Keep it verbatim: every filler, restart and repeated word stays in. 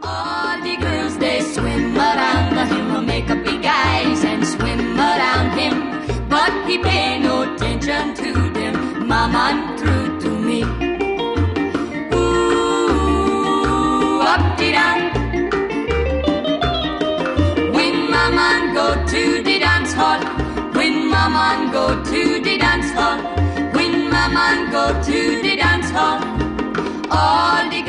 All the girls, they swim around the him, make up big eyes and swim around him. But he pay no attention to them, Mama through to me. Ooh, up-de-dum. When Mama go to the dance hall, when Mama go to the dance hall, when Mama go to the dance hall, all the